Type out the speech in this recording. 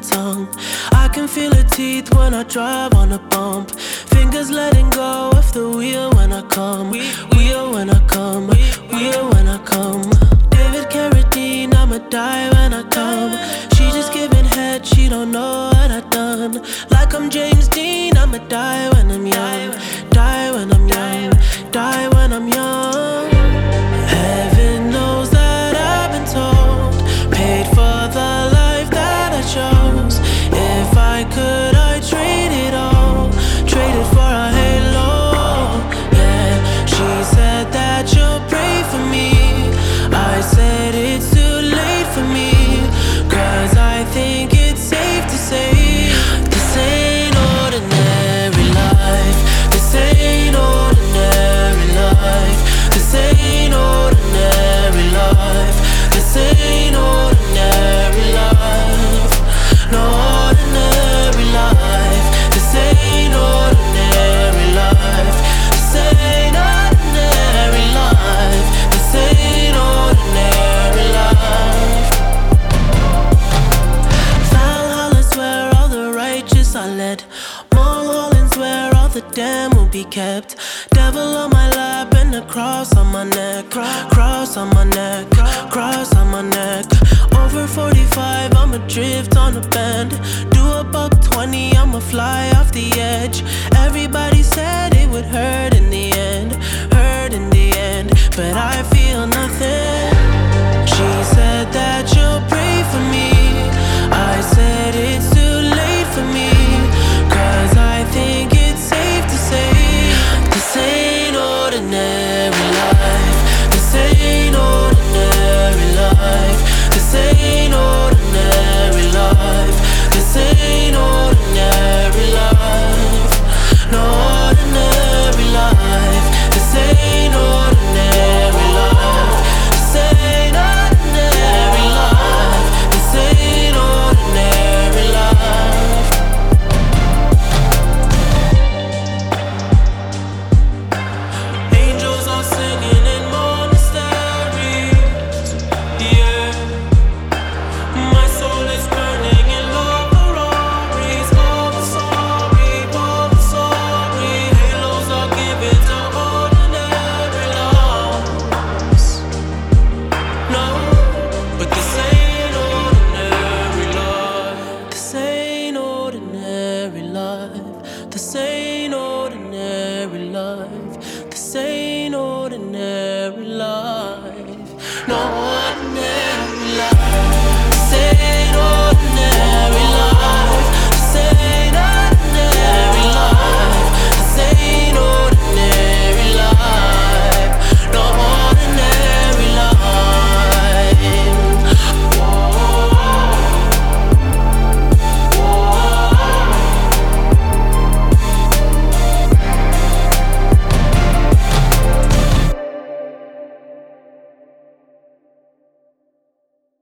tongue. I can feel her teeth when I drive on a bump. Fingers letting go of the wheel when I come. Wheel when I come. Wheel when I come. David Carradine, I'ma die when I come. She just giving head, she don't know what I done. Like I'm James Dean, I'ma die when I'm young. Die when I'm young. Die when I'm young. Heaven knows that I've been told, paid for the life that I chose. If I could, I'd trade it all. Trade it for a halo. Yeah, she said that you'll pray for me. I said it's too late for me, 'cause I think it's safe to say this ain't ordinary life. This ain't ordinary life. This ain't ordinary life. This ain't ordinary life. No ordinary life. This ain't ordinary life. This ain't ordinary life. This ain't ordinary life. Valhalla's where all the righteous are led. Mulholland's where all the damned will be kept. Devil on my lap and a cross on my neck. Cross on my neck. Cross on my neck. Over 45, I'ma drift on a bend. Do a $120, I'ma fly off the edge. Everybody said it would hurt in the end. Hurt in the end, but I feel nothing. She said that you'll pray for me. I said it's too late for me, 'cause I think it's safe to say this ain't ordinary life. This ain't ordinary life. This ain't ordinary life. This ain't ordinary life. No ordinary life. This ain't ordinary life. This ain't ordinary life. This ain't ordinary life. Angels are singing in monasteries. Yeah, my soul is burning in love Ferraris. All the sorry, all the sorry. Halos are given to ordinary lives. No, but this ain't ordinary life. This ain't ordinary life. This ain't ordinary life. This ain't ordinary life. No.